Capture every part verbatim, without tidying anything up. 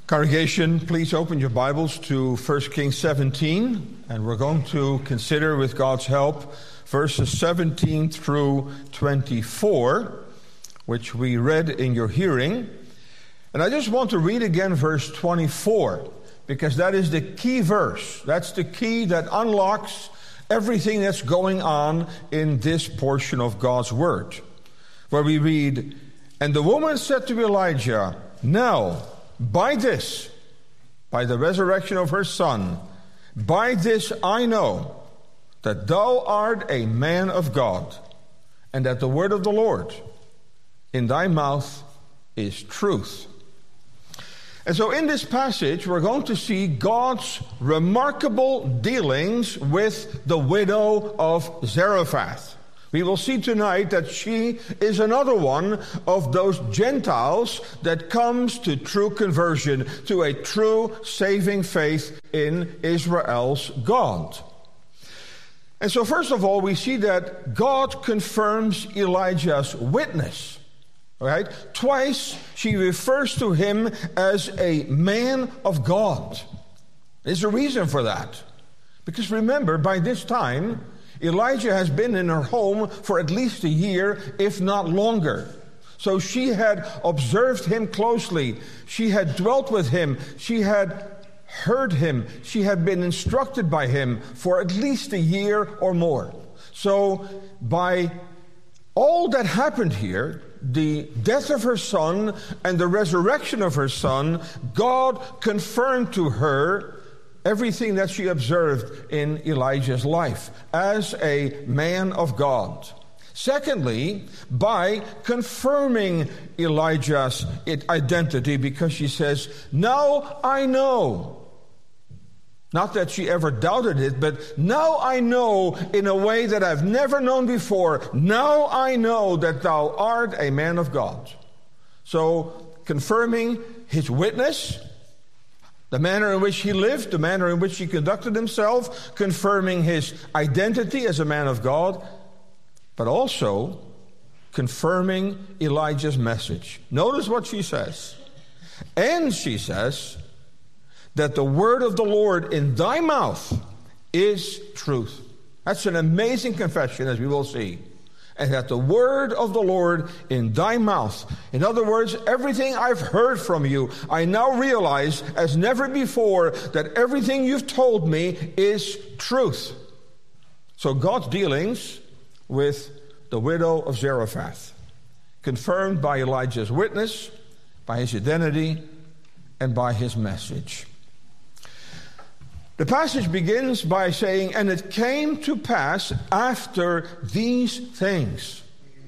Congregation, please open your Bibles to First Kings seventeen, and we're going to consider, with God's help, verses seventeen through twenty-four, which we read in your hearing. And I just want to read again verse twenty-four, because that is the key verse. That's the key that unlocks everything that's going on in this portion of God's Word, where we read, "And the woman said to Elijah, 'Now, by this, by the resurrection of her son, by this I know that thou art a man of God, and that the word of the Lord in thy mouth is truth.'" And so in this passage, we're going to see God's remarkable dealings with the widow of Zarephath. We will see tonight that she is another one of those Gentiles that comes to true conversion, to a true saving faith in Israel's God. And so first of all, we see that God confirms Elijah's witness. Right? Twice she refers to him as a man of God. There's a reason for that. Because remember, by this time, Elijah has been in her home for at least a year, if not longer. So she had observed him closely. She had dwelt with him. She had heard him. She had been instructed by him for at least a year or more. So by all that happened here, the death of her son and the resurrection of her son, God confirmed to her everything that she observed in Elijah's life as a man of God. Secondly, by confirming Elijah's identity, because she says, "Now I know." Not that she ever doubted it, but now I know in a way that I've never known before. Now I know that thou art a man of God. So confirming his witness, the manner in which he lived, the manner in which he conducted himself, confirming his identity as a man of God, but also confirming Elijah's message. Notice what she says. "And," she says, "that the word of the Lord in thy mouth is truth." That's an amazing confession, as we will see. "And that the word of the Lord in thy mouth." In other words, everything I've heard from you, I now realize as never before that everything you've told me is truth. So God's dealings with the widow of Zarephath, confirmed by Elijah's witness, by his identity, and by his message. The passage begins by saying, "And it came to pass after these things."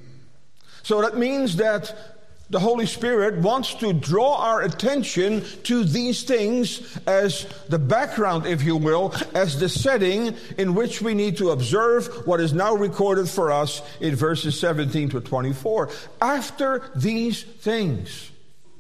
So that means that the Holy Spirit wants to draw our attention to these things as the background, if you will, as the setting in which we need to observe what is now recorded for us in verses seventeen to twenty-four. After these things.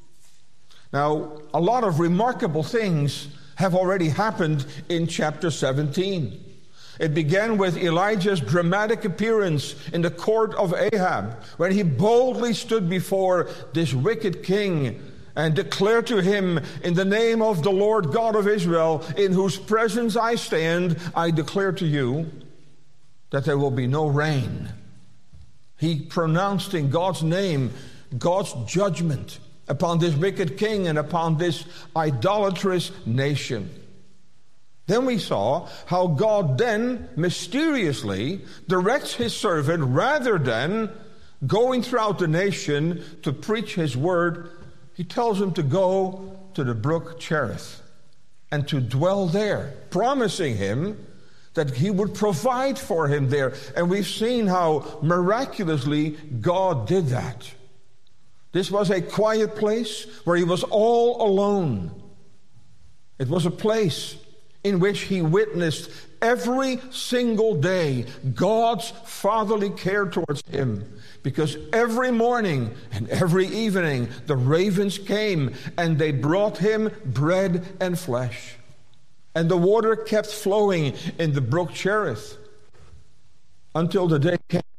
Now, a lot of remarkable things have already happened in chapter seventeen. It began with Elijah's dramatic appearance in the court of Ahab, when he boldly stood before this wicked king and declared to him, "In the name of the Lord God of Israel, in whose presence I stand, I declare to you that there will be no rain." He pronounced in God's name God's judgment upon this wicked king and upon this idolatrous nation. Then we saw how God then mysteriously directs his servant, rather than going throughout the nation to preach his word, he tells him to go to the brook Cherith and to dwell there, promising him that he would provide for him there. And we've seen how miraculously God did that. This was a quiet place where he was all alone. It was a place in which he witnessed every single day God's fatherly care towards him. Because every morning and every evening the ravens came and they brought him bread and flesh. And the water kept flowing in the brook Cherith until the day came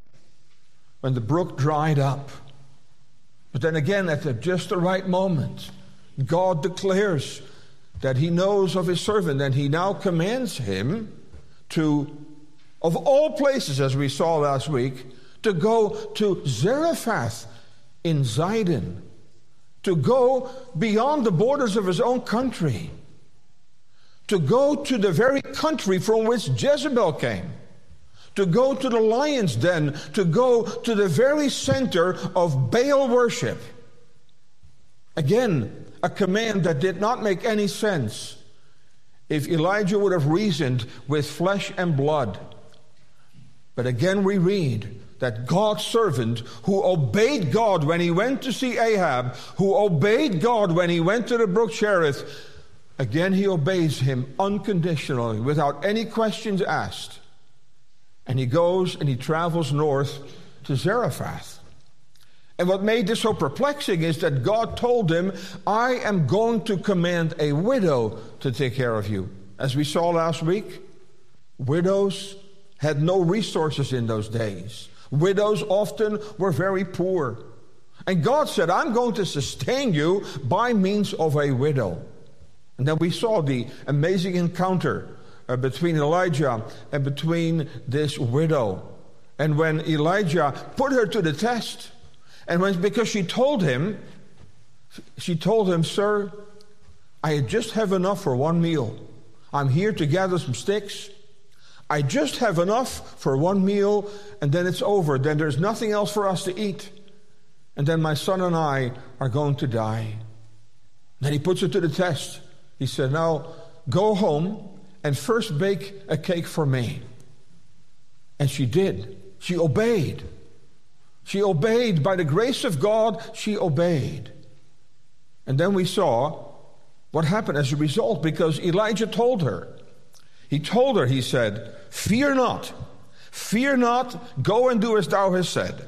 when the brook dried up. But then again, at the, just the right moment, God declares that he knows of his servant, and he now commands him to, of all places, as we saw last week, to go to Zarephath in Zidon, to go beyond the borders of his own country, to go to the very country from which Jezebel came, to go to the lion's den, to go to the very center of Baal worship. Again, a command that did not make any sense if Elijah would have reasoned with flesh and blood. But again we read that God's servant, who obeyed God when he went to see Ahab, who obeyed God when he went to the brook Cherith, again he obeys him unconditionally, without any questions asked. And he goes and he travels north to Zarephath. And what made this so perplexing is that God told him, I am going to command a widow to take care of you. As we saw last week, widows had no resources in those days. Widows often were very poor. And God said, I'm going to sustain you by means of a widow. And then we saw the amazing encounter uh, between Elijah and between this widow. And when Elijah put her to the test, and when, because she told him, she told him, sir, I just have enough for one meal. I'm here to gather some sticks. I just have enough for one meal, and then it's over. Then there's nothing else for us to eat. And then my son and I are going to die. Then he puts her to the test. He said, now go home and first bake a cake for me. And she did. She obeyed. She obeyed. By the grace of God, she obeyed. And then we saw what happened as a result, because Elijah told her. He told her, he said, fear not, fear not, go and do as thou hast said.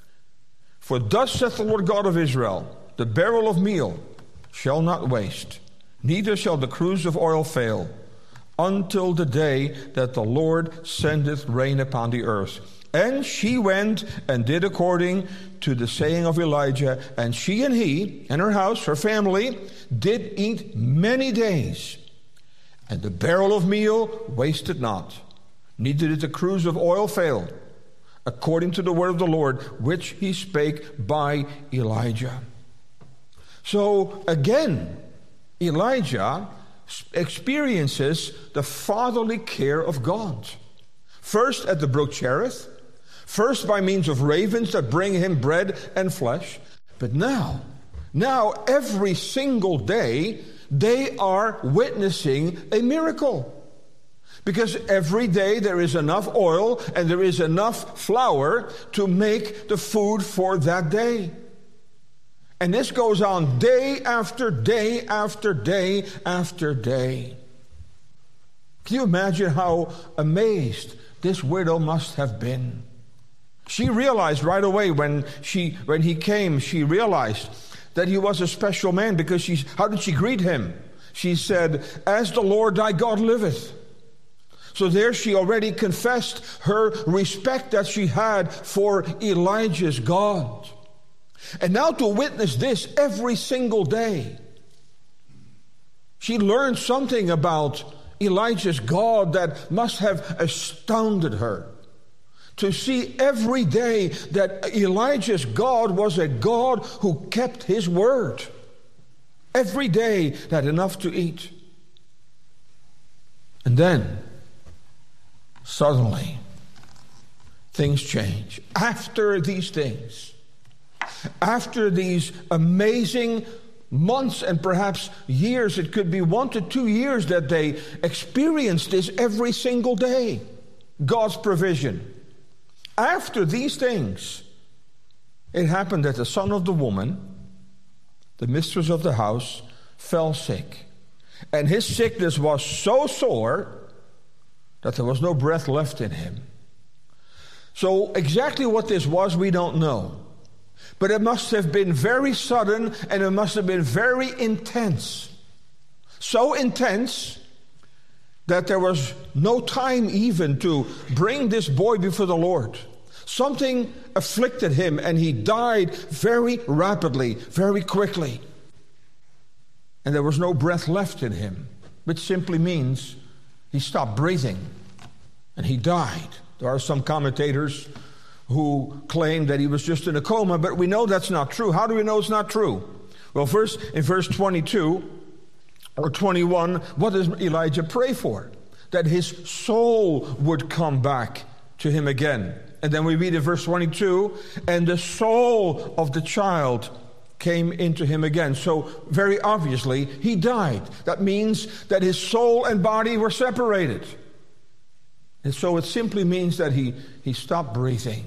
For thus saith the Lord God of Israel, the barrel of meal shall not waste, neither shall the cruse of oil fail, until the day that the Lord sendeth rain upon the earth. And she went and did according to the saying of Elijah, and she and he and her house, her family, did eat many days. And the barrel of meal wasted not, neither did the cruse of oil fail, according to the word of the Lord, which he spake by Elijah. So again, Elijah experiences the fatherly care of God. First at the brook Cherith, first by means of ravens that bring him bread and flesh, but now, now every single day, they are witnessing a miracle. Because every day there is enough oil and there is enough flour to make the food for that day. And this goes on day after day after day after day. Can you imagine how amazed this widow must have been? She realized right away when she when he came, she realized that he was a special man, because she, how did she greet him? She said, as the Lord thy God liveth. So there she already confessed her respect that she had for Elijah's God. And now to witness this every single day, she learned something about Elijah's God that must have astounded her. To see every day that Elijah's God was a God who kept his word. Every day that enough to eat. And then, suddenly, things change. After these things, after these amazing months and perhaps years, it could be one to two years that they experienced this every single day. God's provision. After these things, it happened that the son of the woman, the mistress of the house, fell sick. And his sickness was so sore that there was no breath left in him. So exactly what this was, we don't know. But it must have been very sudden, and it must have been very intense. So intense that there was no time even to bring this boy before the Lord. Something afflicted him, and he died very rapidly, very quickly. and there was no breath left in him, which simply means he stopped breathing and he died. There are some commentators who claim that he was just in a coma, but we know that's not true. How do we know it's not true? Well, first, in verse twenty-two or twenty-one, what does Elijah pray for? That his soul would come back to him again. And then we read in verse twenty-two, and the soul of the child came into him again. So very obviously, he died. That means that his soul and body were separated. And so it simply means that he, he stopped breathing.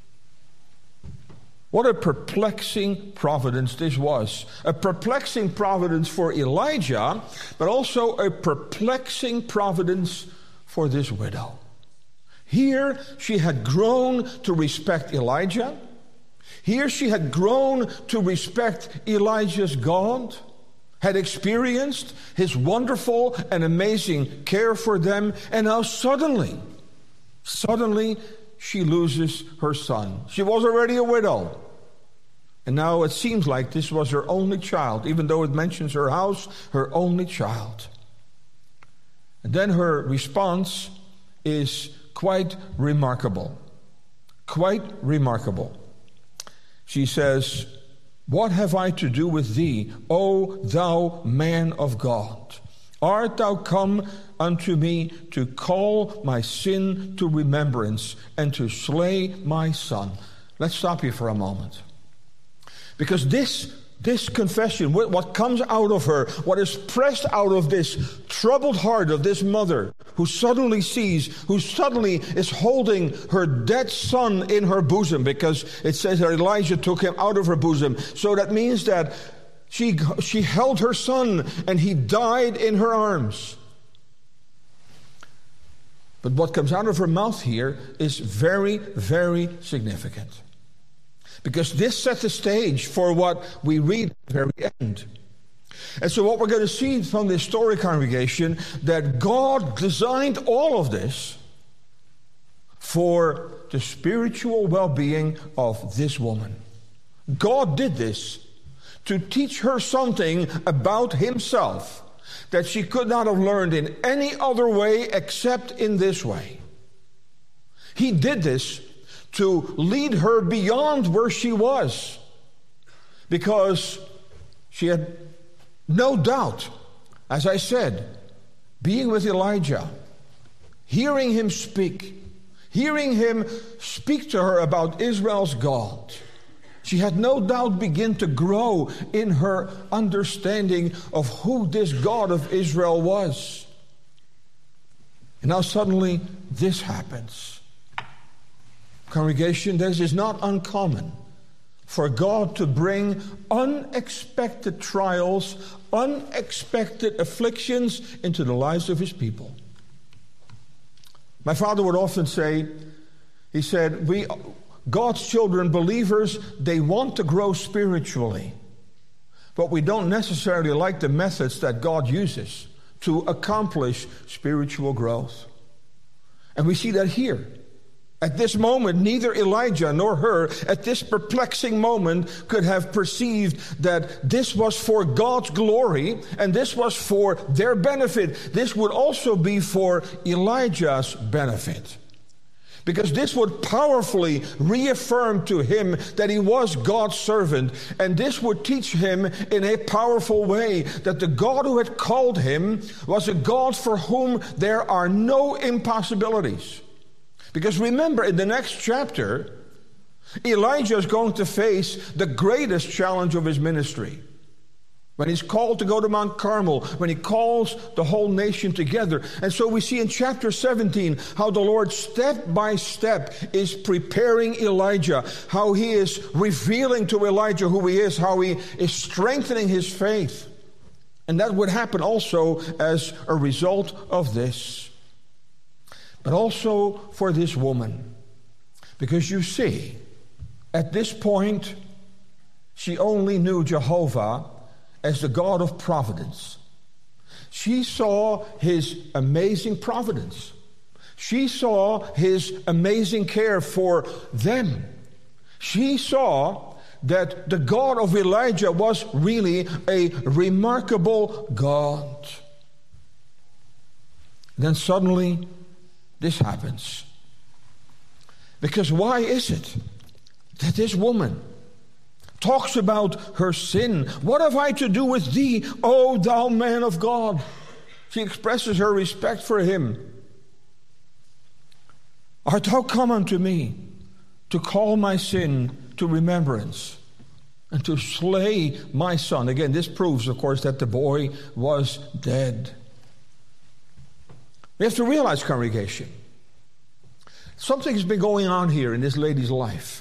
What a perplexing providence this was. A perplexing providence for Elijah, but also a perplexing providence for this widow. Here she had grown to respect Elijah. Here she had grown to respect Elijah's God, had experienced his wonderful and amazing care for them, and now suddenly, suddenly she loses her son. She was already a widow. And now it seems like this was her only child, even though it mentions her house, her only child. And then her response is quite remarkable. Quite remarkable. She says, "What have I to do with thee, O thou man of God? Art thou come unto me to call my sin to remembrance and to slay my son?" Let's stop here for a moment. Because this, this confession, what comes out of her, what is pressed out of this troubled heart of this mother who suddenly sees, who suddenly is holding her dead son in her bosom, because it says that Elijah took him out of her bosom. So that means that she, she held her son and he died in her arms. But what comes out of her mouth here is very, very significant. Because this set the stage for what we read at the very end. And so what we're going to see from this story, congregation, that God designed all of this for the spiritual well-being of this woman. God did this to teach her something about himself that she could not have learned in any other way except in this way. He did this to lead her beyond where she was, because she had no doubt, as I said, being with Elijah, hearing him speak, hearing him speak to her about Israel's God, she had no doubt begin to grow in her understanding of who this God of Israel was. And now suddenly this happens. Congregation, this is not uncommon for God to bring unexpected trials, unexpected afflictions into the lives of his people. My father would often say, he said, we, God's children, believers, they want to grow spiritually, but we don't necessarily like the methods that God uses to accomplish spiritual growth. And we see that here. At this moment, neither Elijah nor her, at this perplexing moment, could have perceived that this was for God's glory and this was for their benefit. This would also be for Elijah's benefit. Because this would powerfully reaffirm to him that he was God's servant. And this would teach him in a powerful way that the God who had called him was a God for whom there are no impossibilities. Because remember, in the next chapter, Elijah is going to face the greatest challenge of his ministry. When he's called to go to Mount Carmel, when he calls the whole nation together. And so we see in chapter seventeen how the Lord step by step is preparing Elijah, how he is revealing to Elijah who he is, how he is strengthening his faith. And that would happen also as a result of this. But also for this woman. Because you see, at this point, she only knew Jehovah as the God of providence. She saw his amazing providence. She saw his amazing care for them. She saw that the God of Elijah was really a remarkable God. Then suddenly this happens. Because why is it that this woman talks about her sin? What have I to do with thee, O thou man of God? She expresses her respect for him. Art thou come unto me to call my sin to remembrance and to slay my son? Again, this proves, of course, that the boy was dead. We have to realize, congregation, something has been going on here in this lady's life.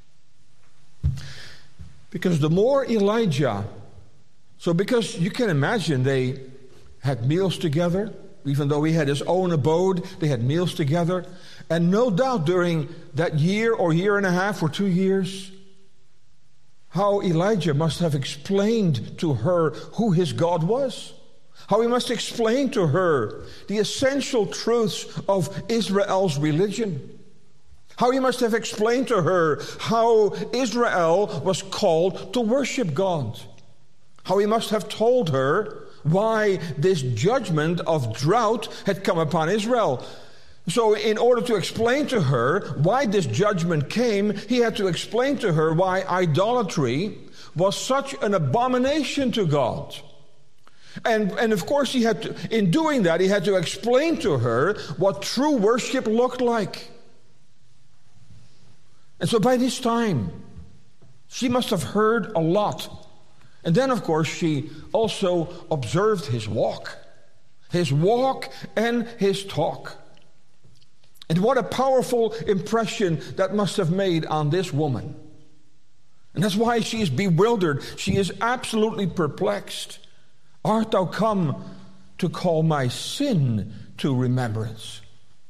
Because the more Elijah, so because you can imagine they had meals together, even though he had his own abode, they had meals together. And no doubt during that year or year and a half or two years, how Elijah must have explained to her who his God was. How he must explain to her the essential truths of Israel's religion. How he must have explained to her how Israel was called to worship God. How he must have told her why this judgment of drought had come upon Israel. So in order to explain to her why this judgment came, he had to explain to her why idolatry was such an abomination to God. And, and of course, he had to, in doing that, he had to explain to her what true worship looked like. And so by this time, she must have heard a lot. And then, of course, she also observed his walk. His walk and his talk. And what a powerful impression that must have made on this woman. And that's why she is bewildered. She is absolutely perplexed. Art thou come to call my sin to remembrance?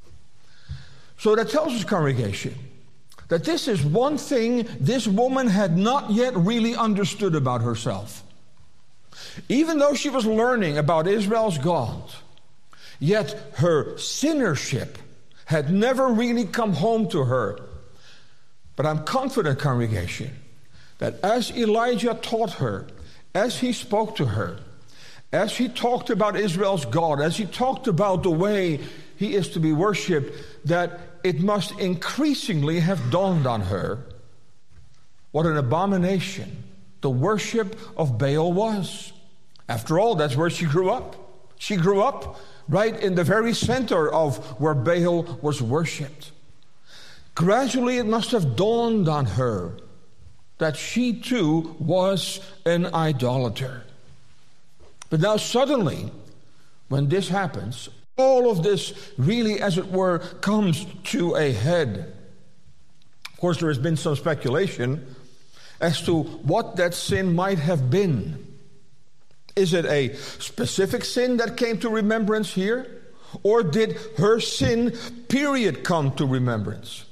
So that tells us, congregation, that this is one thing this woman had not yet really understood about herself. Even though she was learning about Israel's God, yet her sinnership had never really come home to her. But I'm confident, congregation, that as Elijah taught her, as he spoke to her, as he talked about Israel's God, as he talked about the way he is to be worshipped, that it must increasingly have dawned on her what an abomination the worship of Baal was. After all, that's where she grew up. She grew up right in the very center of where Baal was worshipped. Gradually, it must have dawned on her that she too was an idolater. But now suddenly, when this happens, all of this really, as it were, comes to a head. Of course, there has been some speculation as to what that sin might have been. Is it a specific sin that came to remembrance here? Or did her sin, period, come to remembrance?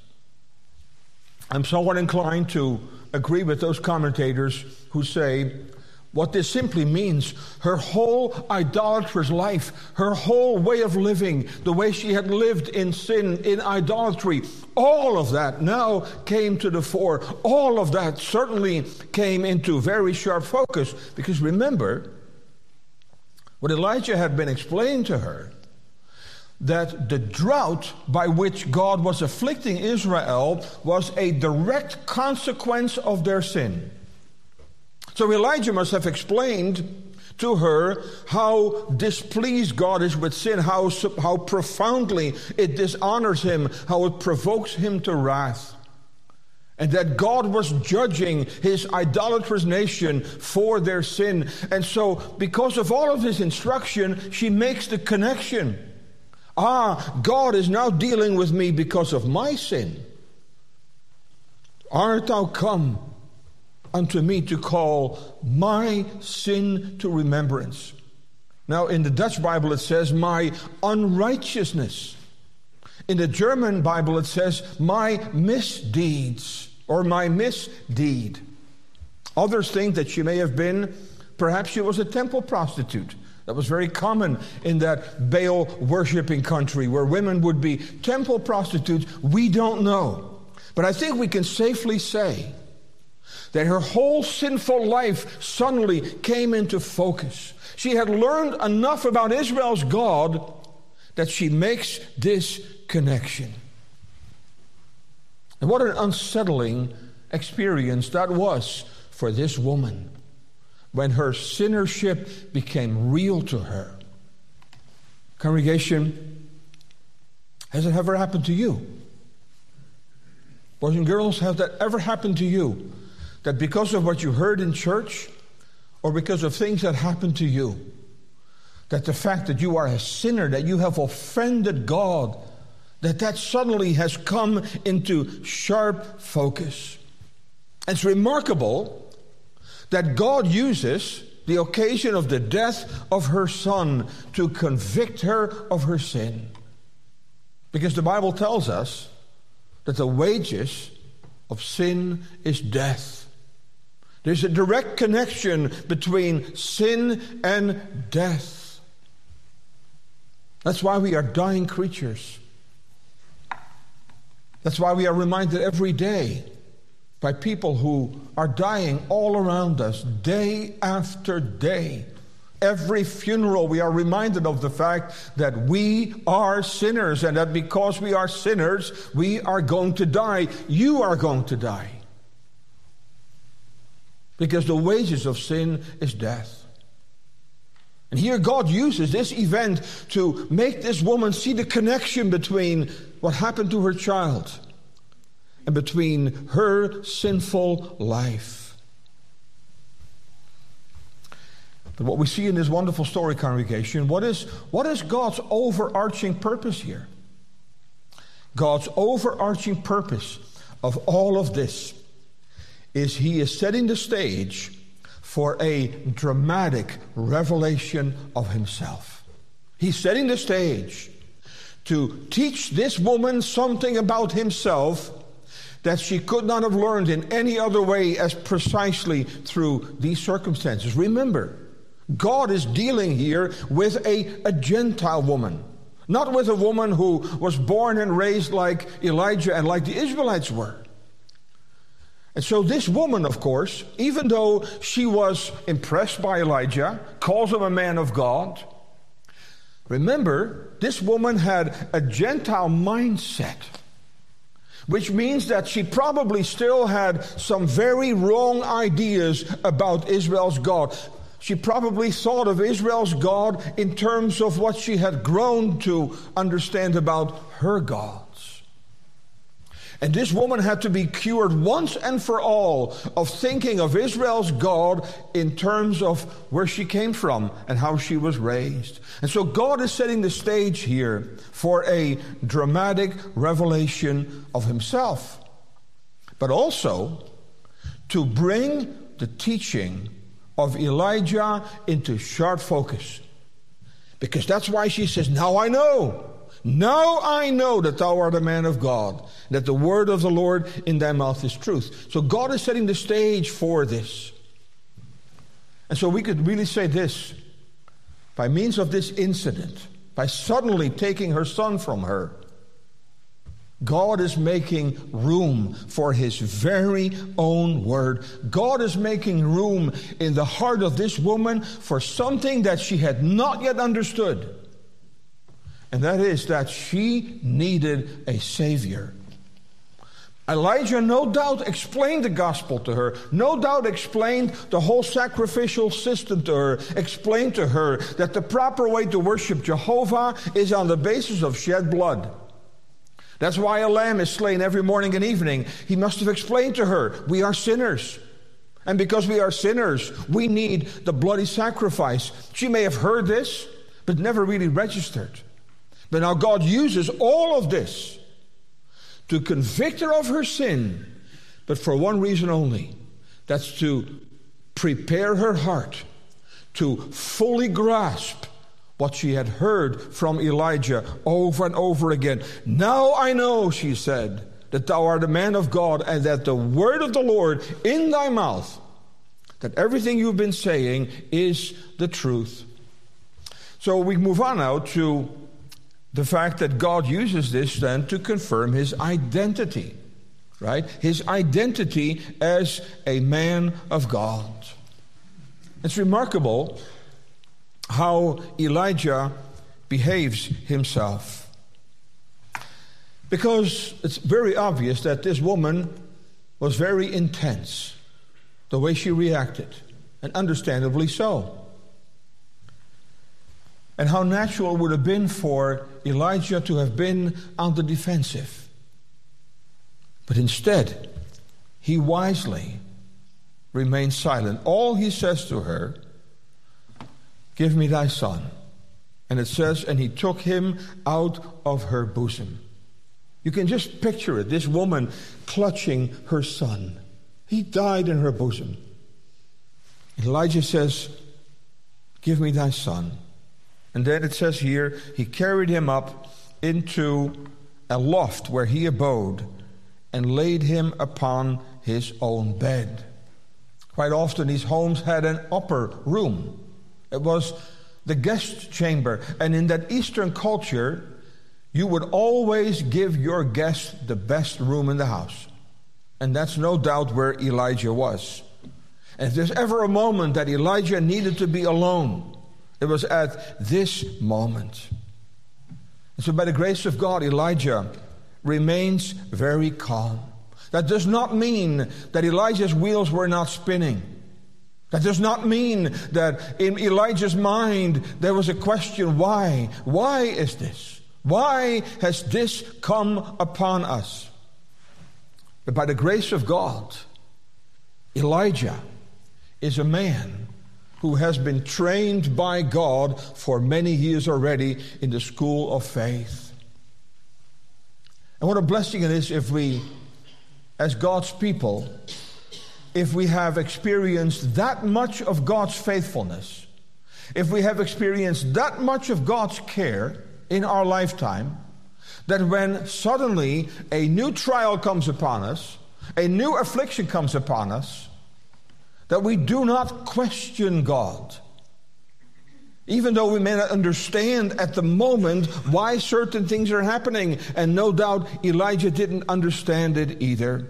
I'm somewhat inclined to agree with those commentators who say what this simply means, her whole idolatrous life, her whole way of living, the way she had lived in sin, in idolatry, all of that now came to the fore. All of that certainly came into very sharp focus, because remember, what Elijah had been explaining to her, that the drought by which God was afflicting Israel was a direct consequence of their sin. So Elijah must have explained to her how displeased God is with sin, how, how profoundly it dishonors him, how it provokes him to wrath. And that God was judging his idolatrous nation for their sin. And so, because of all of his instruction, she makes the connection. Ah, God is now dealing with me because of my sin. Art thou come unto me to call my sin to remembrance? Now, in the Dutch Bible it says, my unrighteousness. In the German Bible it says, my misdeeds, or my misdeed. Others think that she may have been, perhaps she was a temple prostitute. That was very common in that Baal worshiping country, where women would be temple prostitutes. We don't know. But I think we can safely say that her whole sinful life suddenly came into focus. She had learned enough about Israel's God that she makes this connection. And what an unsettling experience that was for this woman when her sinnership became real to her. Congregation, has it ever happened to you? Boys and girls, has that ever happened to you? That because of what you heard in church, or because of things that happened to you, that the fact that you are a sinner, that you have offended God, that that suddenly has come into sharp focus. It's remarkable that God uses the occasion of the death of her son to convict her of her sin. Because the Bible tells us that the wages of sin is death. There's a direct connection between sin and death. That's why we are dying creatures. That's why we are reminded every day by people who are dying all around us, day after day. Every funeral we are reminded of the fact that we are sinners, and that because we are sinners, we are going to die. You are going to die. Because the wages of sin is death. And here God uses this event to make this woman see the connection between what happened to her child and between her sinful life. But what we see in this wonderful story, congregation, what is, what is God's overarching purpose here? God's overarching purpose of all of this is He is setting the stage for a dramatic revelation of Himself. He's setting the stage to teach this woman something about Himself that she could not have learned in any other way as precisely through these circumstances. Remember, God is dealing here with a, a Gentile woman, not with a woman who was born and raised like Elijah and like the Israelites were. And so this woman, of course, even though she was impressed by Elijah, calls him a man of God, remember, this woman had a Gentile mindset, which means that she probably still had some very wrong ideas about Israel's God. She probably thought of Israel's God in terms of what she had grown to understand about her gods. And this woman had to be cured once and for all of thinking of Israel's God in terms of where she came from and how she was raised. And so God is setting the stage here for a dramatic revelation of Himself, but also to bring the teaching of Elijah into sharp focus. Because that's why she says, now I know. Now I know that thou art a man of God, that the word of the Lord in thy mouth is truth. So God is setting the stage for this. And so we could really say this, by means of this incident, by suddenly taking her son from her, God is making room for His very own word. God is making room in the heart of this woman for something that she had not yet understood. And that is that she needed a Savior. Elijah no doubt explained the gospel to her, no doubt explained the whole sacrificial system to her, explained to her that the proper way to worship Jehovah is on the basis of shed blood. That's why a lamb is slain every morning and evening. He must have explained to her, we are sinners. And because we are sinners, we need the bloody sacrifice. She may have heard this, but never really registered. But now God uses all of this to convict her of her sin, but for one reason only. That's to prepare her heart to fully grasp what she had heard from Elijah over and over again. Now I know, she said, that thou art a man of God, and that the word of the Lord in thy mouth, that everything you've been saying is the truth. So we move on now to the fact that God uses this then to confirm His identity. right? His identity as a man of God. It's remarkable how Elijah behaves himself, because it's very obvious that this woman was very intense, the way she reacted, and understandably so. And how natural it would have been for Elijah to have been on the defensive. But instead, he wisely remains silent. All he says to her, "Give me thy son." And it says, and he took him out of her bosom. You can just picture it, this woman clutching her son. He died in her bosom. Elijah says, "Give me thy son." And then it says here, he carried him up into a loft where he abode and laid him upon his own bed. Quite often these homes had an upper room. It was the guest chamber. And in that Eastern culture, you would always give your guest the best room in the house. And that's no doubt where Elijah was. And if there's ever a moment that Elijah needed to be alone, it was at this moment. And so by the grace of God, Elijah remains very calm. That does not mean that Elijah's wheels were not spinning. That does not mean that in Elijah's mind there was a question, why? Why is this? Why has this come upon us? But by the grace of God, Elijah is a man who has been trained by God for many years already in the school of faith. And what a blessing it is if we, as God's people, if we have experienced that much of God's faithfulness, if we have experienced that much of God's care in our lifetime, that when suddenly a new trial comes upon us, a new affliction comes upon us, that we do not question God. Even though we may not understand at the moment why certain things are happening, and no doubt Elijah didn't understand it either.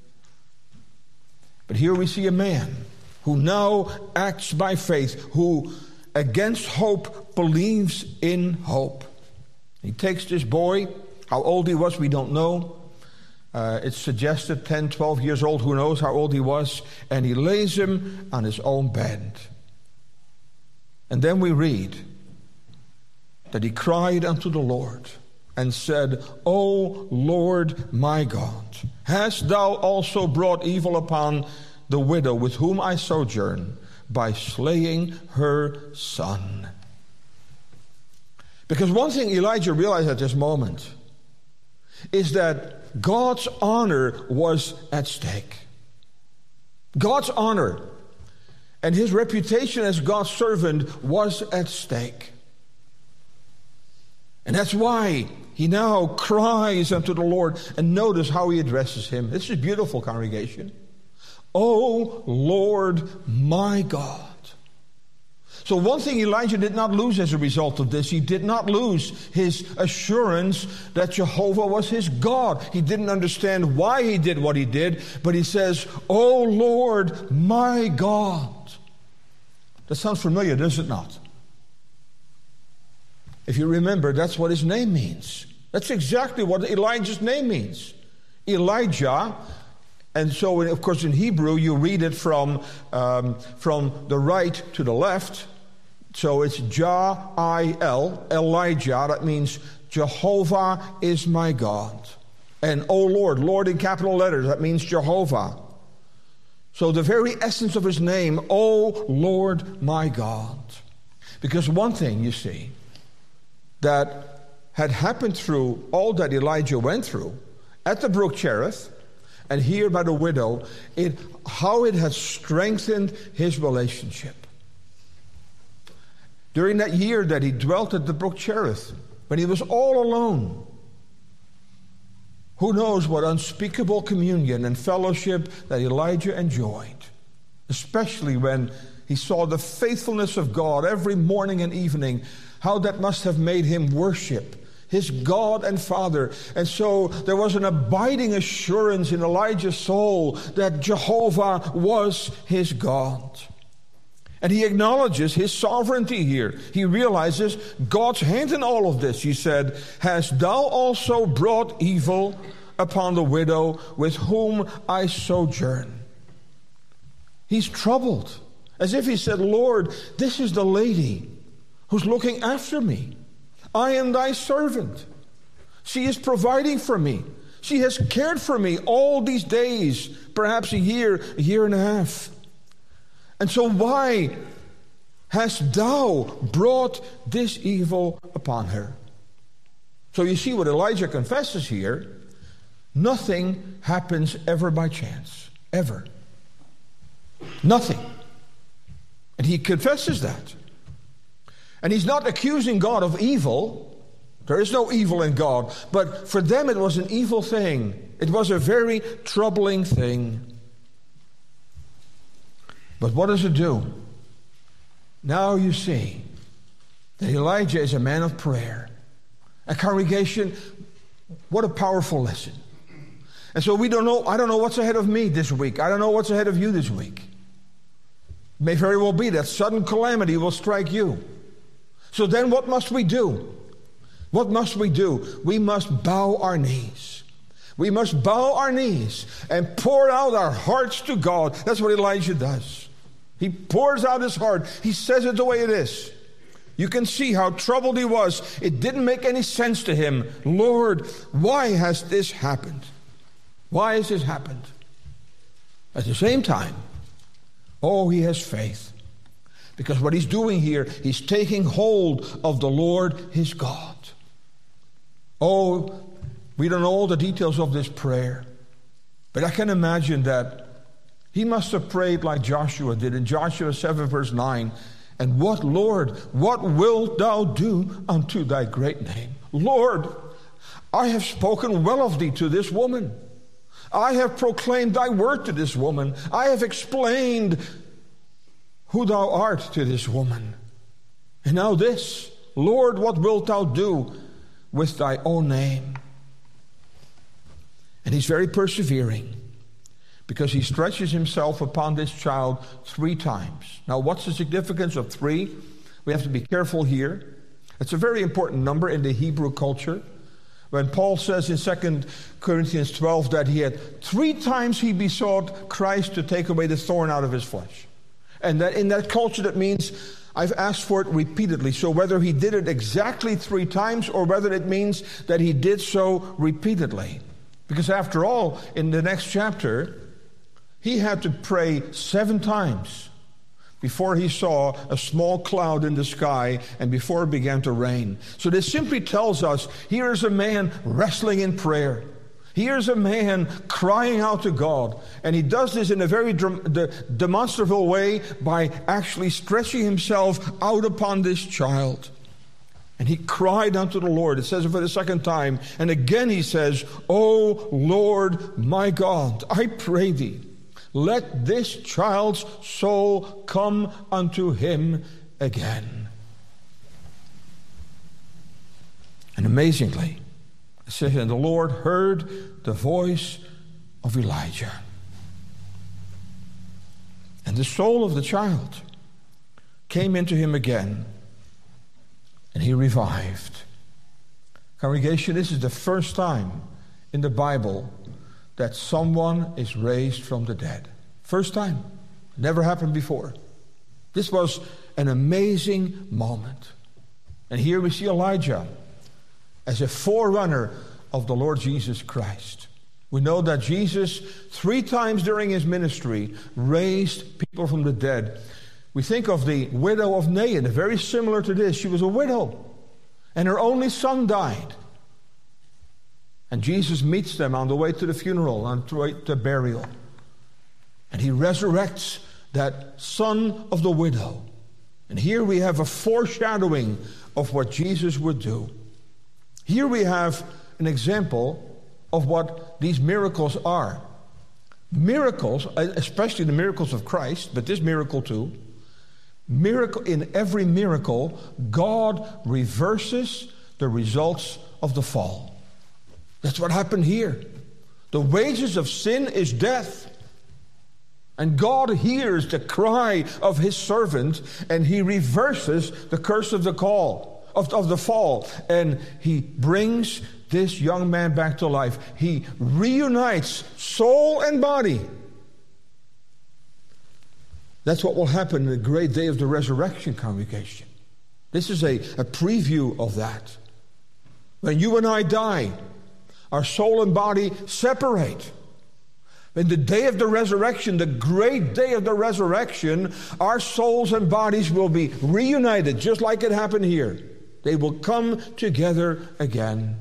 But here we see a man who now acts by faith, who against hope believes in hope. He takes this boy, how old he was we don't know. Uh, it's suggested ten, twelve years old, who knows how old he was, and he lays him on his own bed. And then we read that he cried unto the Lord and said, O Lord my God, hast thou also brought evil upon the widow with whom I sojourn by slaying her son? Because one thing Elijah realized at this moment is that God's honor was at stake. God's honor and his reputation as God's servant was at stake. And that's why he now cries unto the Lord. And notice how he addresses him. This is beautiful, congregation. O Lord my God. So one thing Elijah did not lose as a result of this, he did not lose his assurance that Jehovah was his God. He didn't understand why he did what he did, but he says, O Lord my God. That sounds familiar, does it not? If you remember, that's what his name means. That's exactly what Elijah's name means. Elijah. And so, of course, in Hebrew, you read it from, um, from the right to the left. So it's Jah-I-El, Elijah. That means Jehovah is my God. And O Lord, Lord in capital letters, that means Jehovah. So the very essence of his name, O Lord my God. Because one thing, you see, that had happened through all that Elijah went through at the brook Cherith, and here by the widow, it, how it has strengthened his relationship. During that year that he dwelt at the brook Cherith, when he was all alone, who knows what unspeakable communion and fellowship that Elijah enjoyed, especially when he saw the faithfulness of God every morning and evening, how that must have made him worship his God and Father. And so there was an abiding assurance in Elijah's soul that Jehovah was his God. And he acknowledges his sovereignty here. He realizes God's hand in all of this. He said, "Hast thou also brought evil upon the widow with whom I sojourn?" He's troubled, as if he said, "Lord, this is the lady who's looking after me. I am thy servant. She is providing for me. She has cared for me all these days, perhaps a year, a year and a half. And so why hast thou brought this evil upon her?" So you see what Elijah confesses here. Nothing happens ever by chance. Ever. Nothing. And he confesses that. And he's not accusing God of evil. There is no evil in God. But for them it was an evil thing. It was a very troubling thing. But what does it do? Now you see that Elijah is a man of prayer. A congregation, what a powerful lesson. And so we don't know, I don't know what's ahead of me this week. I don't know what's ahead of you this week. It may very well be that sudden calamity will strike you. So then what must we do? What must we do? We must bow our knees. We must bow our knees and pour out our hearts to God. That's what Elijah does. He pours out his heart. He says it the way it is. You can see how troubled he was. It didn't make any sense to him. "Lord, why has this happened? Why has this happened?" At the same time, oh, he has faith. Because what he's doing here, he's taking hold of the Lord his God. Oh, we don't know all the details of this prayer. But I can imagine that he must have prayed like Joshua did in Joshua seven verse nine. "And what, Lord, what wilt thou do unto thy great name? Lord, I have spoken well of thee to this woman. I have proclaimed thy word to this woman. I have explained who thou art to this woman. And now this, Lord, what wilt thou do with thy own name?" And he's very persevering, because he stretches himself upon this child three times. Now, what's the significance of three? We have to be careful here. It's a very important number in the Hebrew culture. When Paul says in Second Corinthians twelve that he had three times he besought Christ to take away the thorn out of his flesh. And that in that culture that means I've asked for it repeatedly. So whether he did it exactly three times or whether it means that he did so repeatedly. Because after all, in the next chapter, he had to pray seven times before he saw a small cloud in the sky and before it began to rain. So this simply tells us, here is a man wrestling in prayer. Here's a man crying out to God. And he does this in a very demonstrable way by actually stretching himself out upon this child. And he cried unto the Lord. It says it for the second time. And again he says, "O Lord my God, I pray thee, let this child's soul come unto him again." And amazingly, it says, "And the Lord heard the voice of Elijah. And the soul of the child came into him again, and he revived." Congregation, this is the first time in the Bible that someone is raised from the dead. First time. Never happened before. This was an amazing moment. And here we see Elijah as a forerunner of the Lord Jesus Christ. We know that Jesus, three times during his ministry, raised people from the dead. We think of the widow of Nain, very similar to this. She was a widow, and her only son died. And Jesus meets them on the way to the funeral, on the way to burial. And he resurrects that son of the widow. And here we have a foreshadowing of what Jesus would do. Here we have an example of what these miracles are. Miracles, especially the miracles of Christ, but this miracle too. Miracle, in every miracle, God reverses the results of the fall. That's what happened here. The wages of sin is death. And God hears the cry of his servant, and he reverses the curse of the call, of, of the fall. And he brings this young man back to life. He reunites soul and body. That's what will happen in the great day of the resurrection, congregation. This is a, a preview of that. When you and I die, our soul and body separate. In the day of the resurrection, the great day of the resurrection, our souls and bodies will be reunited, just like it happened here. They will come together again.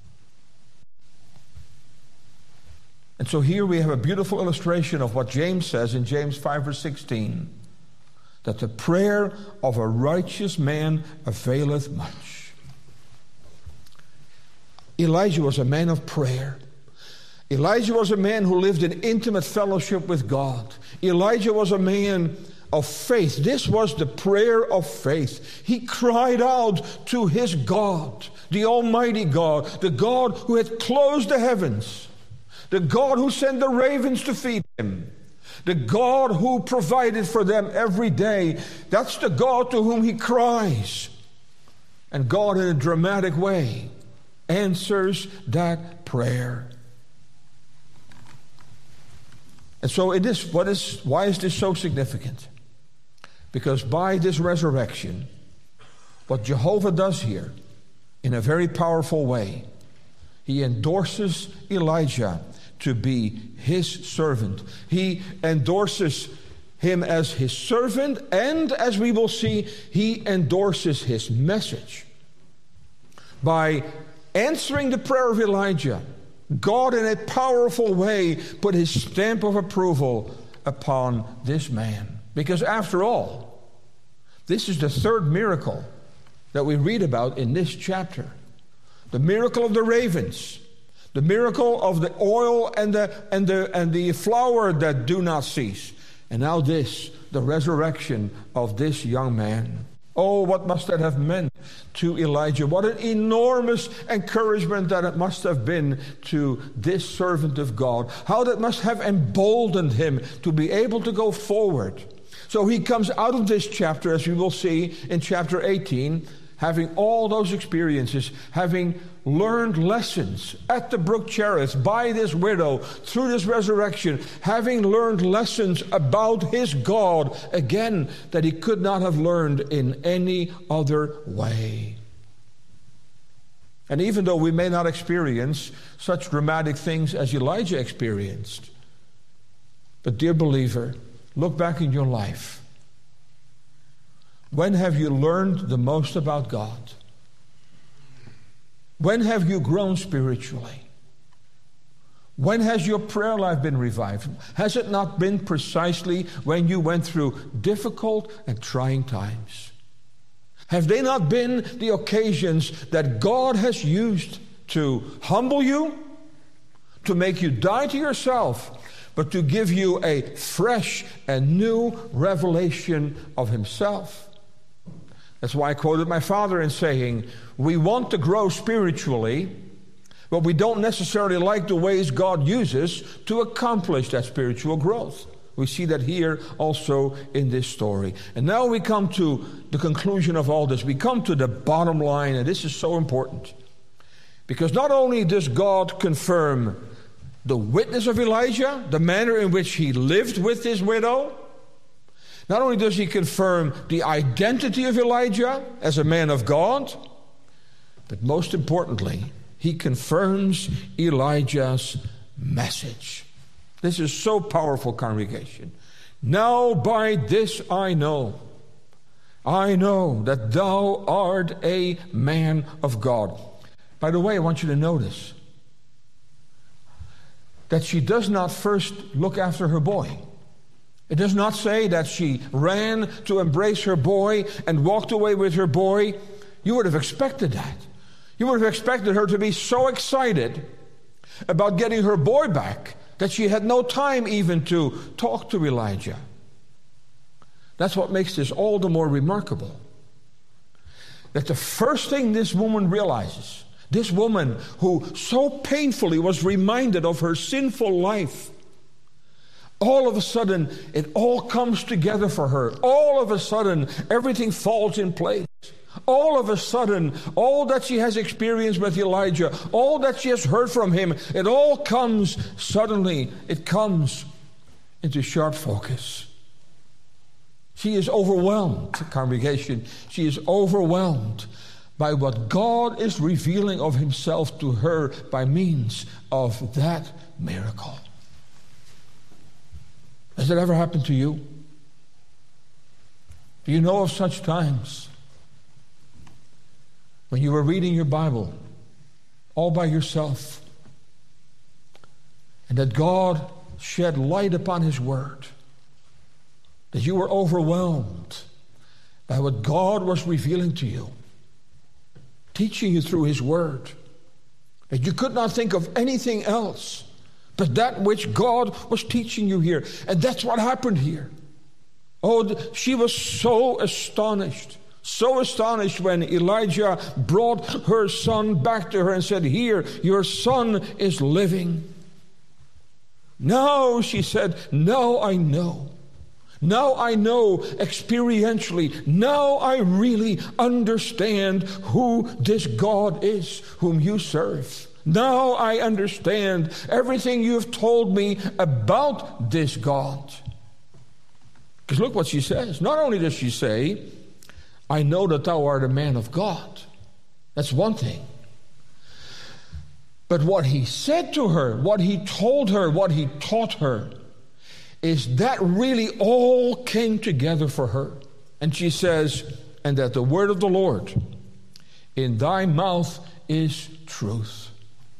And so here we have a beautiful illustration of what James says in James five verse sixteen, that the prayer of a righteous man availeth much. Elijah was a man of prayer. Elijah was a man who lived in intimate fellowship with God. Elijah was a man of faith. This was the prayer of faith. He cried out to his God, the Almighty God, the God who had closed the heavens, the God who sent the ravens to feed him, the God who provided for them every day. That's the God to whom he cries. And God, in a dramatic way, answers that prayer. And so it is, what is, why is this so significant? Because by this resurrection, what Jehovah does here, in a very powerful way, he endorses Elijah to be his servant. He endorses him as his servant, and as we will see, he endorses his message. By answering the prayer of Elijah, God in a powerful way put his stamp of approval upon this man. Because after all, this is the third miracle that we read about in this chapter. The miracle of the ravens, the miracle of the oil and the and the and the flour that do not cease. And now this, the resurrection of this young man. Oh, what must that have meant to Elijah? What an enormous encouragement that it must have been to this servant of God. How that must have emboldened him to be able to go forward. So he comes out of this chapter, as we will see in chapter eighteen, having all those experiences, having learned lessons at the brook Cherith by this widow through this resurrection, having learned lessons about his God, again, that he could not have learned in any other way. And even though we may not experience such dramatic things as Elijah experienced, but dear believer, look back in your life. When have you learned the most about God? When have you grown spiritually? When has your prayer life been revived? Has it not been precisely when you went through difficult and trying times? Have they not been the occasions that God has used to humble you, to make you die to yourself, but to give you a fresh and new revelation of himself? That's why I quoted my father in saying, we want to grow spiritually, but we don't necessarily like the ways God uses to accomplish that spiritual growth. We see that here also in this story. And now we come to the conclusion of all this. We come to the bottom line, and this is so important. Because not only does God confirm the witness of Elijah, the manner in which he lived with his widow, not only does he confirm the identity of Elijah as a man of God, but most importantly, he confirms Elijah's message. This is so powerful, congregation. Now by this I know, I know that thou art a man of God. By the way, I want you to notice that she does not first look after her boy. It does not say that she ran to embrace her boy and walked away with her boy. You would have expected that. You would have expected her to be so excited about getting her boy back that she had no time even to talk to Elijah. That's what makes this all the more remarkable. That the first thing this woman realizes, This woman who so painfully was reminded of her sinful life, all of a sudden it all comes together for her. All of a sudden everything falls in place. All of a sudden, all that she has experienced with Elijah, all that she has heard from him, it all comes suddenly, it comes into sharp focus. She is overwhelmed, congregation. She is overwhelmed by what God is revealing of himself to her by means of that miracle. Has it ever happened to you? Do you know of such times when you were reading your Bible all by yourself, and that God shed light upon his word, that you were overwhelmed by what God was revealing to you, teaching you through his word, that you could not think of anything else but that which God was teaching you here? And that's what happened here. Oh, she was so astonished. So astonished when Elijah brought her son back to her and said, "Here, your son is living." Now, she said, now I know. Now I know experientially. Now I really understand who this God is whom you serve. Now I understand everything you've told me about this God. Because look what she says. Not only does she say, "I know that thou art a man of God." That's one thing. But what he said to her, what he told her, what he taught her, is that really all came together for her. And she says, "And that the word of the Lord in thy mouth is truth."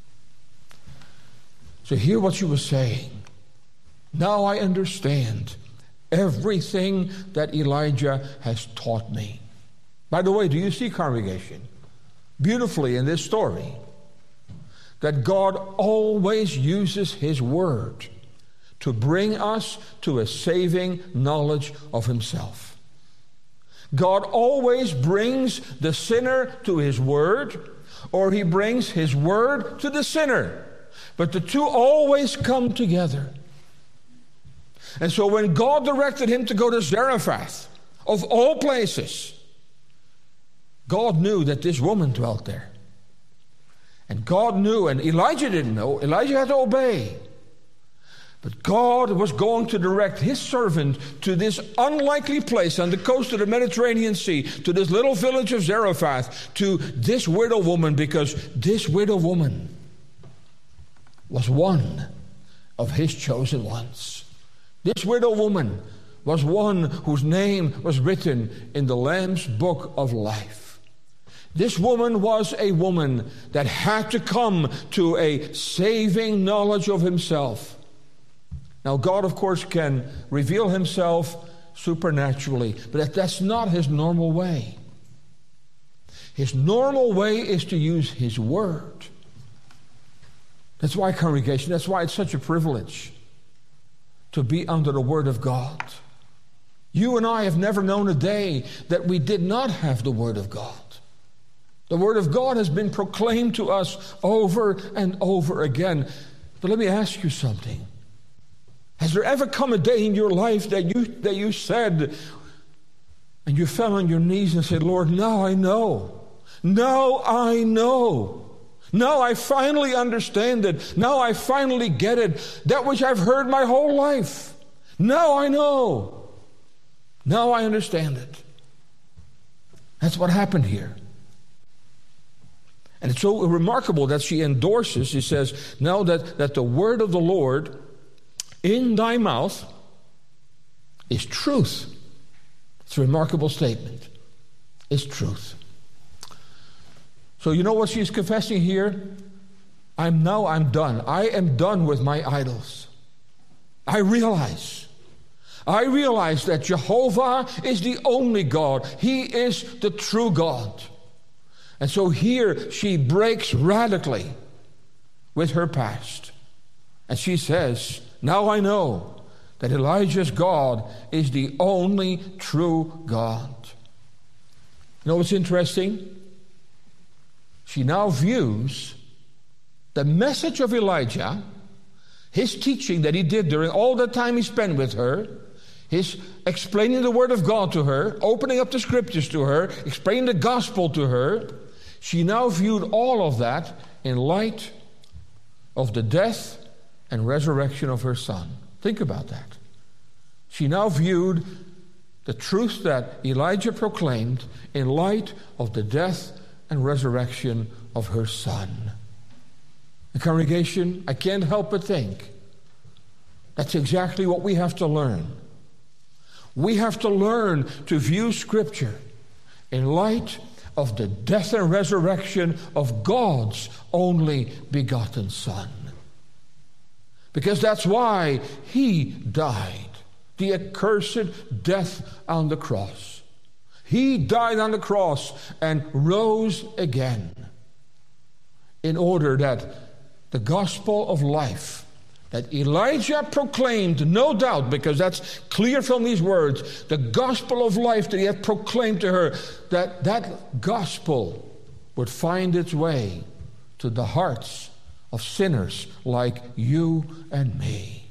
So hear what she was saying. Now I understand everything that Elijah has taught me. By the way, do you see, congregation, beautifully in this story, that God always uses his word to bring us to a saving knowledge of himself. God always brings the sinner to his word, or he brings his word to the sinner. But the two always come together. And so when God directed him to go to Zarephath, of all places, God knew that this woman dwelt there. And God knew, and Elijah didn't know. Elijah had to obey. But God was going to direct his servant to this unlikely place on the coast of the Mediterranean Sea, to this little village of Zarephath, to this widow woman, because this widow woman was one of his chosen ones. This widow woman was one whose name was written in the Lamb's book of life. This woman was a woman that had to come to a saving knowledge of himself. Now, God, of course, can reveal himself supernaturally, but that's not his normal way. His normal way is to use his word. That's why, congregation, that's why it's such a privilege to be under the word of God. You and I have never known a day that we did not have the word of God. The word of God has been proclaimed to us over and over again. But let me ask you something. Has there ever come a day in your life that you that you said, and you fell on your knees and said, "Lord, now I know. Now I know. Now I finally understand it. Now I finally get it. That which I've heard my whole life. Now I know. Now I understand it." That's what happened here. And it's so remarkable that she endorses, she says, "Now that, that the word of the Lord in thy mouth is truth." It's a remarkable statement. It's truth. So you know what she's confessing here? I'm now I'm done. I am done with my idols. I realize. I realize that Jehovah is the only God. He is the true God. And so here she breaks radically with her past. And she says, "Now I know that Elijah's God is the only true God." You know what's interesting? she now views the message of Elijah, his teaching that he did during all the time he spent with her, his explaining the Word of God to her, opening up the Scriptures to her, explaining the gospel to her. She now viewed all of that in light of the death and resurrection of her son. Think about that. She now viewed the truth that Elijah proclaimed in light of the death and resurrection of her son. The congregation, I can't help but think that's exactly what we have to learn. We have to learn to view Scripture in light of the death and resurrection of God's only begotten Son. Because that's why He died, the accursed death on the cross. He died on the cross and rose again in order that the gospel of life that Elijah proclaimed, no doubt, because that's clear from these words, the gospel of life that he had proclaimed to her, that that gospel would find its way to the hearts of sinners like you and me.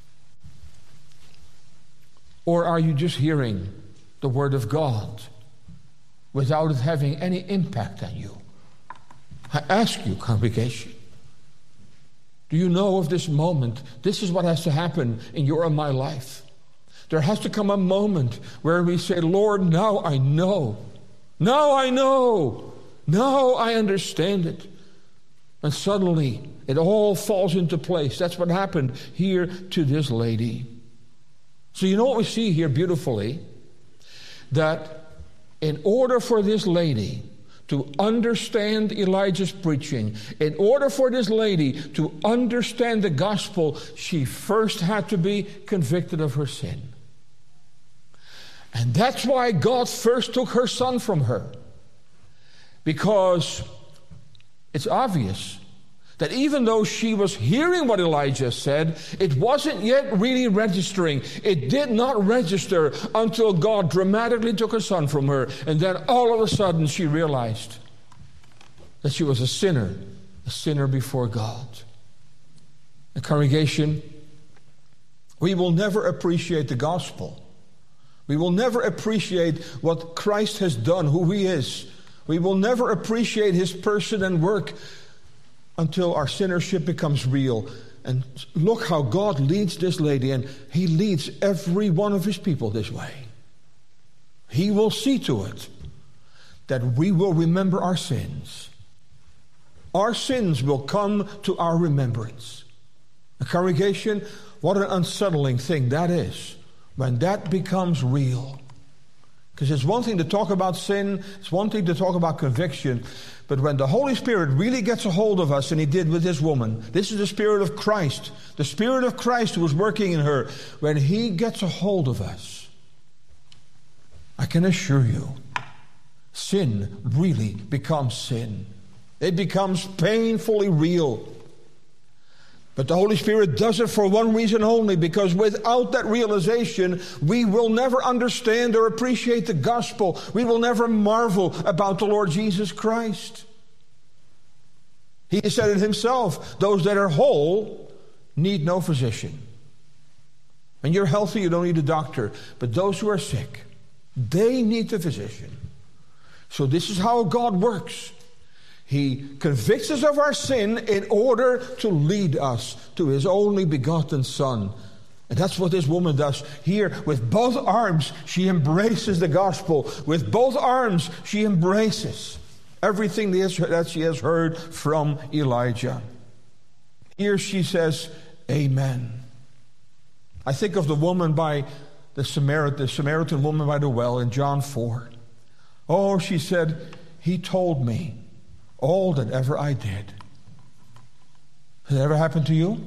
Or are you just hearing the word of God without it having any impact on you? I ask you, congregation, do you know of this moment? This is what has to happen in your and my life. There has to come a moment where we say, Lord, now I know. Now I know. Now I understand it. And suddenly it all falls into place. That's what happened here to this lady. So you know what we see here beautifully? That in order for this lady to understand Elijah's preaching, in order for this lady to understand the gospel, she first had to be convicted of her sin. And that's why God first took her son from her. Because it's obvious that even though she was hearing what Elijah said, it wasn't yet really registering. It did not register until God dramatically took her son from her. And then all of a sudden she realized that she was a sinner, a sinner before God. The congregation, we will never appreciate the gospel. We will never appreciate what Christ has done, who He is. We will never appreciate His person and work until our sinnership becomes real. And look how God leads this lady, and He leads every one of His people this way. He will see to it that we will remember our sins. Our sins will come to our remembrance. The congregation, what an unsettling thing that is when that becomes real. Because it's one thing to talk about sin, it's one thing to talk about conviction, but when the Holy Spirit really gets a hold of us, and He did with this woman, this is the Spirit of Christ, the Spirit of Christ who was working in her, when He gets a hold of us, I can assure you, sin really becomes sin. It becomes painfully real. But the Holy Spirit does it for one reason only, because without that realization, we will never understand or appreciate the gospel. We will never marvel about the Lord Jesus Christ. He said it Himself, those that are whole need no physician. When you're healthy, you don't need a doctor. But those who are sick, they need the physician. So this is how God works. He convicts us of our sin in order to lead us to His only begotten Son. And that's what this woman does here. With both arms, she embraces the gospel. With both arms, she embraces everything that she has heard from Elijah. Here she says, Amen. I think of the woman by the Samaritan, the Samaritan woman by the well in John four. Oh, she said, He told me all that ever I did. Has it ever happened to you?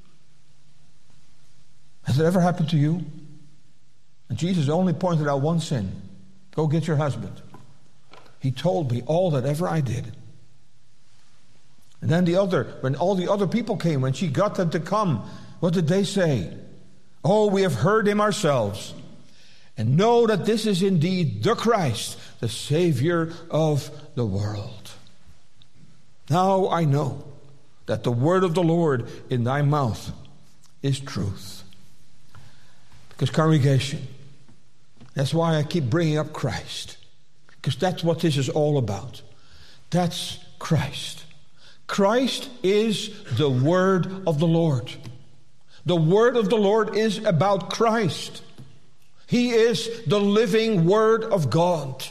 Has it ever happened to you? And Jesus only pointed out one sin. Go get your husband. He told me all that ever I did. And then the other, when all the other people came, when she got them to come, what did they say? Oh, we have heard Him ourselves, and know that this is indeed the Christ, the Savior of the world. Now I know that the word of the Lord in thy mouth is truth. Because congregation, that's why I keep bringing up Christ. Because that's what this is all about. That's Christ. Christ is the word of the Lord. The word of the Lord is about Christ. He is the living word of God.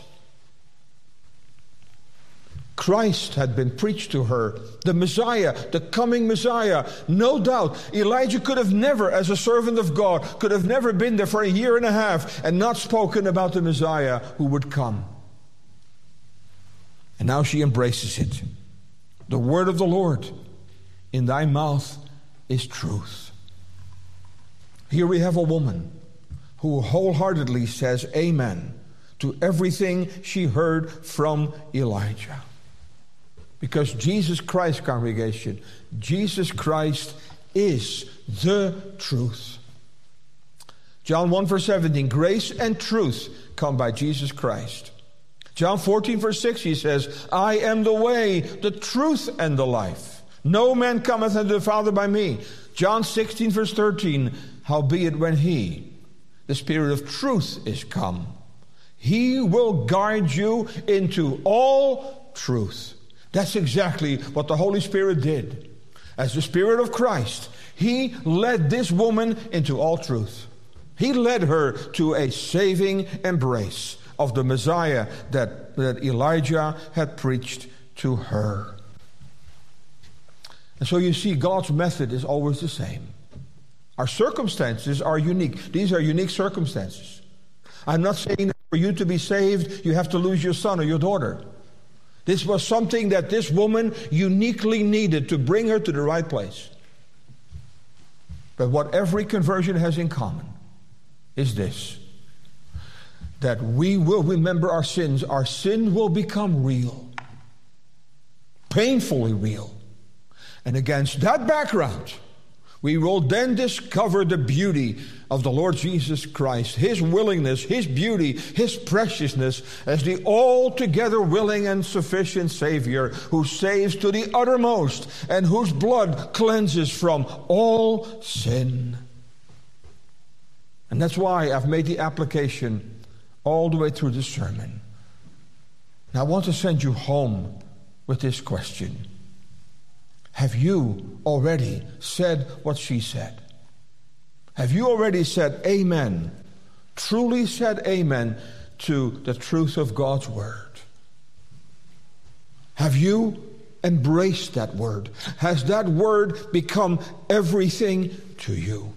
Christ had been preached to her, the Messiah, the coming Messiah. No doubt, Elijah could have never, as a servant of God, could have never been there for a year and a half and not spoken about the Messiah who would come. And now she embraces it. The word of the Lord in thy mouth is truth. Here we have a woman who wholeheartedly says amen to everything she heard from Elijah. Because Jesus Christ, congregation, Jesus Christ is the truth. John one verse seventeen, grace and truth come by Jesus Christ. John fourteen verse six, he says, I am the way, the truth, and the life. No man cometh unto the Father by me. John sixteen verse thirteen, howbeit when he, the Spirit of truth, is come, he will guide you into all truth. That's exactly what the Holy Spirit did. As the Spirit of Christ, he led this woman into all truth. He led her to a saving embrace of the Messiah that, that Elijah had preached to her. And so you see, God's method is always the same. Our circumstances are unique. These are unique circumstances. I'm not saying that for you to be saved, you have to lose your son or your daughter. This was something that this woman uniquely needed to bring her to the right place. But what every conversion has in common is this: that we will remember our sins. Our sin will become real, painfully real. And against that background, we will then discover the beauty of the Lord Jesus Christ, His willingness, His beauty, His preciousness as the altogether willing and sufficient Savior who saves to the uttermost and whose blood cleanses from all sin. And that's why I've made the application all the way through the sermon. Now I want to send you home with this question. Have you already said what she said? Have you already said amen, truly said amen to the truth of God's word? Have you embraced that word? Has that word become everything to you?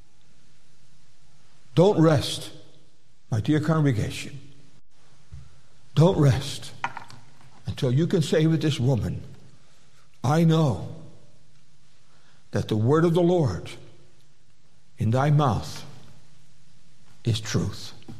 Don't rest, my dear congregation. Don't rest until you can say with this woman, I know that the word of the Lord in thy mouth is truth.